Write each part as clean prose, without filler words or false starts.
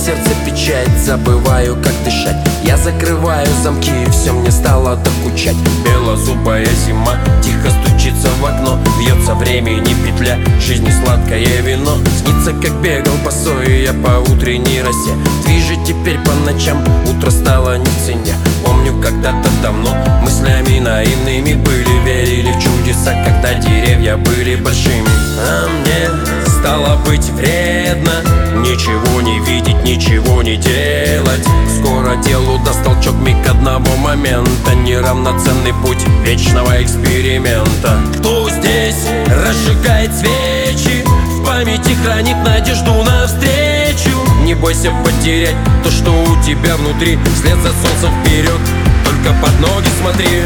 сердце печать, забываю, как дышать. Я закрываю замки, и все мне стало докучать. Белозубая зима тихо стучится в окно. Бьется времени петля, жизни сладкое вино. Снится, как бегал босой я по утренней росе. Движет теперь по ночам, утро стало не в цене. Помню, когда-то давно мыслями наивными были, верили в чудеса, когда деревья были большими. А мне стало быть вредно ничего не видеть, ничего не делать. Скоро делу даст толчок миг одного момента, неравноценный путь вечного эксперимента. Кто здесь разжигает свечи, в памяти хранит надежду навстречу? Не бойся потерять то, что у тебя внутри, вслед за солнцем вперед, только под ноги смотри.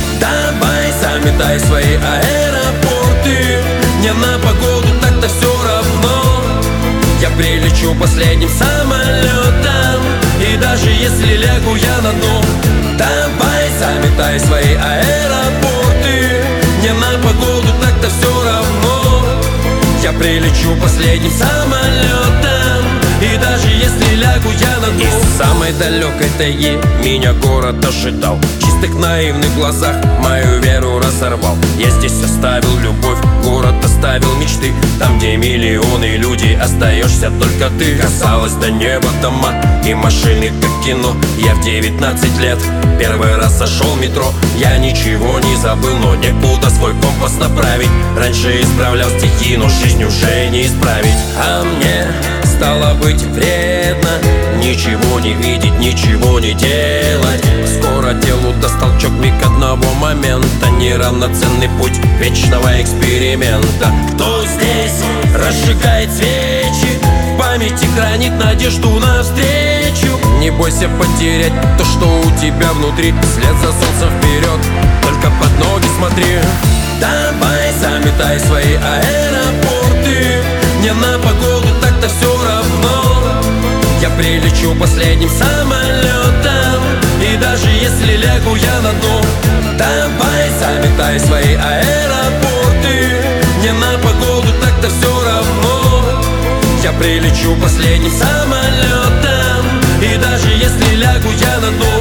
Давай заметай свои аэропорты, мне на погоду так-то все равно. Я прилечу последним самолетом, и даже если лягу я на дно. Давай заметай свои аэропорты, мне на погоду так-то все равно. Я прилечу последним самолетом, и даже если лягу я на дно. Из самой далекой тайги меня город ожидал. В чистых наивных глазах мою веру разорвал. Я здесь оставил любовь, город оставил мечты. Там, где миллионы людей, остаешься только ты. Казалось, до неба дома и машины, как кино. Я в 19 лет первый раз сошел в метро. Я ничего не забыл, но некуда свой компас направить. Раньше исправлял стихи, но жизнь уже не исправить. А мне стало быть вредно ничего не видеть, ничего не делать. Скоро делу даст толчок миг одного момента, неравноценный путь вечного эксперимента. Кто здесь разжигает свечи, в памяти хранит надежду навстречу? Не бойся потерять то, что у тебя внутри, вслед за солнцем вперед, только под ноги смотри. Давай заметай свои аэропорты, мне на погоду так-то все равно. Я прилечу последним самолетом, и даже если лягу я на дно. Давай заметай свои аэропорты, мне на погоду так-то все равно. Я прилечу последним самолетом, и даже если лягу я на дно.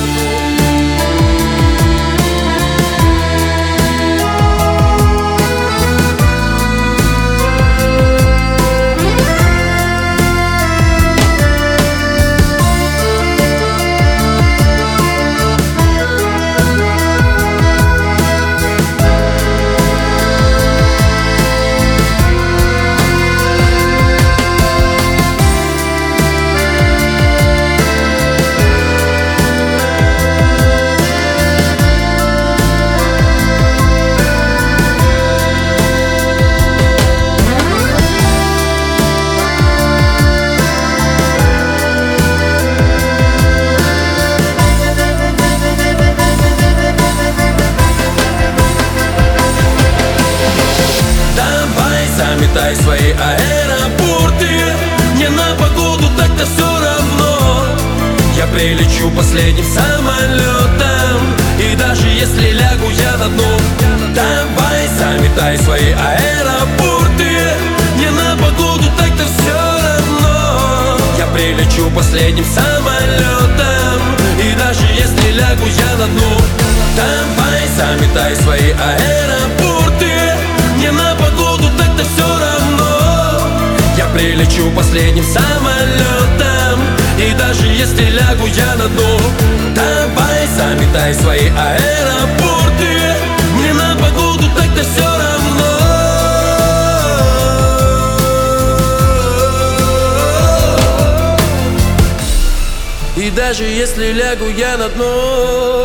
Заметай свои аэропорты, мне на погоду так-то все равно. Я прилечу последним самолетом, и даже если лягу я на дно. Давай заметай свои аэропорты, мне на погоду так-то все равно. Я прилечу последним самолетом, и даже если лягу я на дно. Давай заметай свои аэропорты, мне на погоду так-то все равно. Я прилечу последним самолетом, и даже если лягу я на дно. Давай заметай свои аэропорты, мне на погоду так-то все равно. И даже если лягу я на дно.